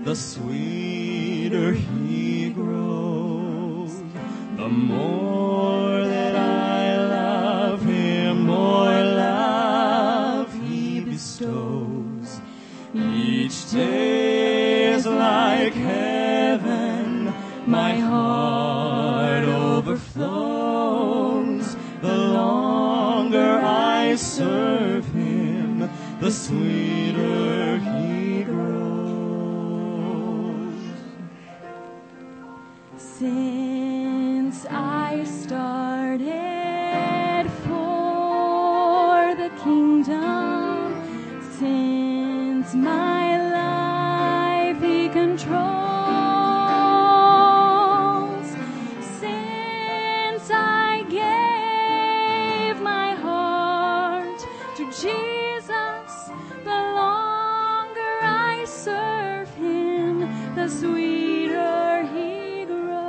the sweeter he grows. The more that I love him, more love he bestows. Each day is like heaven, my heart overflows. The longer I serve him, the sweeter he grows. Since I started for the kingdom, since my life he controls, since I gave my heart to Jesus, the longer I serve him, the sweeter he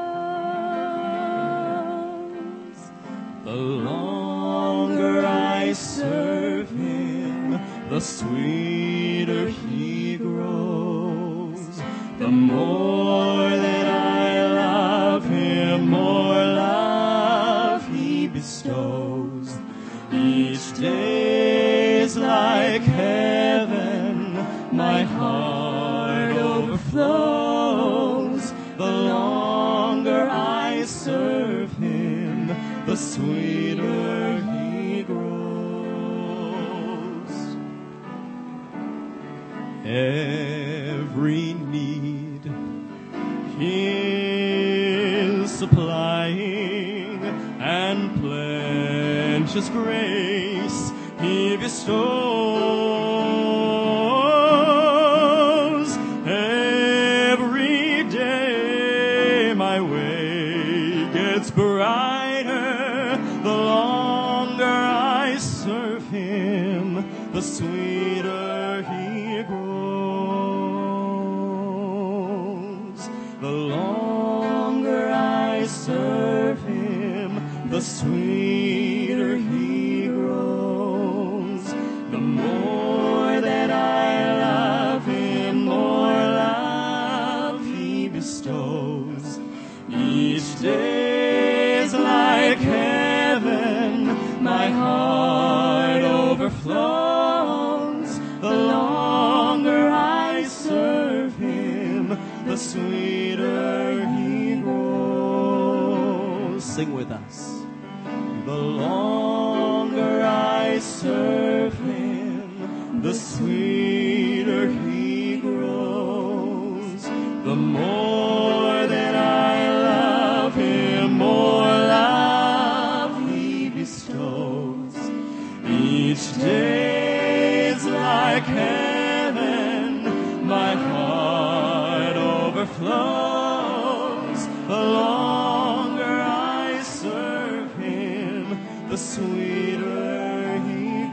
grows. The longer I serve him, the sweeter he grows. The more that I love him, more love he bestows. Each day is like heaven, my heart overflows. The longer I serve him, the sweeter he grows. Every need he is supplying, and plenteous grace he bestows. Every day my way gets brighter, the longer I serve him, the sweeter he grows. The longer I serve him, the sweeter he grows. The more that I love him, more love he bestows. Each day is like heaven, my heart overflows. The longer I serve him, the sweeter he grows. Sing with us. The longer I serve him, the sweeter he grows. The more that I love him, more love he bestows. Each day is like heaven, my heart overflows. The longer I serve him, the sweeter he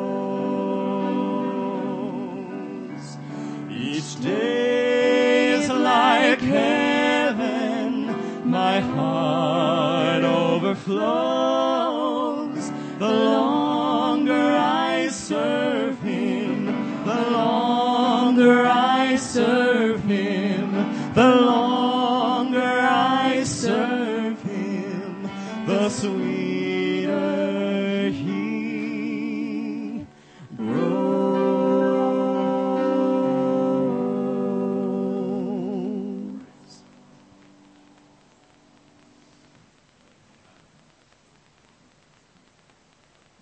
grows. Each day is like heaven, my heart overflows. The longer I serve him, the longer I serve him, the longer I serve him, the sweeter